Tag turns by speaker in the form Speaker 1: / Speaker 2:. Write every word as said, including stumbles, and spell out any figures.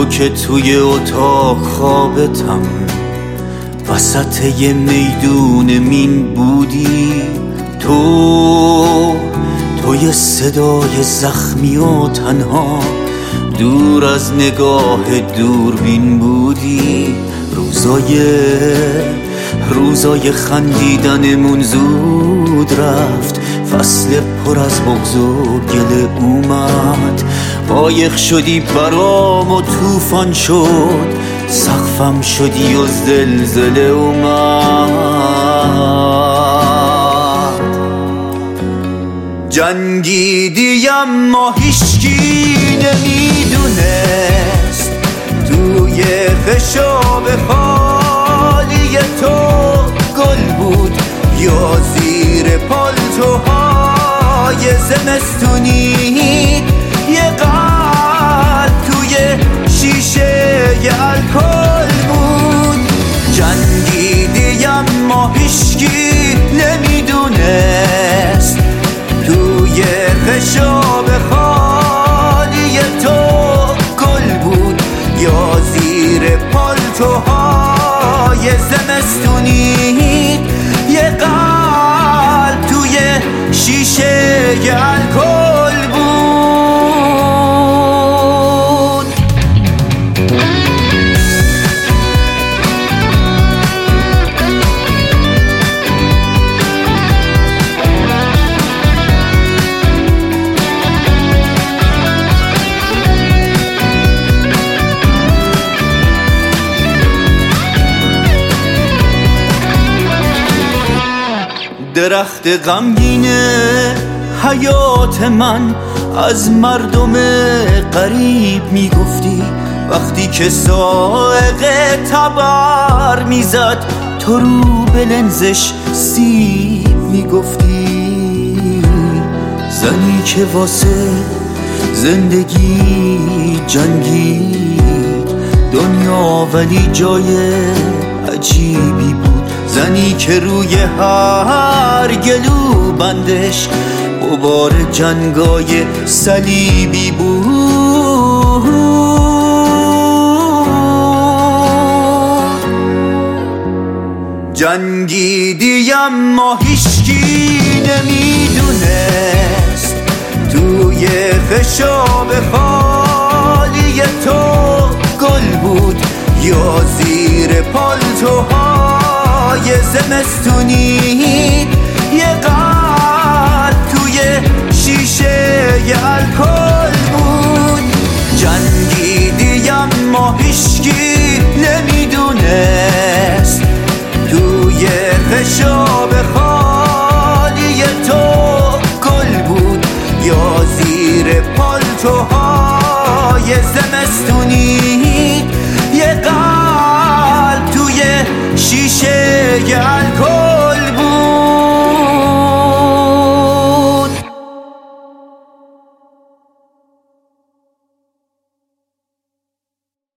Speaker 1: که توی اتاق خوابتم وسط یه میدون مین بودی، تو توی صدای زخمی و تنها دور از نگاه دوربین بودی. روزای روزای خندیدنمون زود رفت، فصل پر از بغض و گله اومد. قایق شدی برام و طوفان شد، سقفم شدی و زلزله اومد. جنگیدی اما هیچکی نمیدونست توی خشاب خالی تو گل بود یا زیر پالتوهای زمستونی یه قلب توی شیشه یه الکل بود. جنگیدی اما هیچکی نمیدونست توی خشاب خالی تو گل بود یا زیر پالتوهای زمستونی یه قلب توی شیشه یه الکل بود. درخت غمگین حیات من از مردم غریب میگفتی، وقتی که سائق تبر میزد تو رو به لنزش سیب میگفتی. زنی که واسه زندگی جنگید دنیا ولی جای عجیبی بود. زنی که روی هر گلو بندش غبار جنگای صلیبی بود. جنگیدی اما هیچکی نمیدونست توی خشاب خالی تو گل بود یا زیر پالتوهای زمستونی یه قلب توی شیشه یه الکل بود. جنگیدی اما هیچکی نمیدونست توی خشاب خالی تو گل بود یا زیر پالتوهای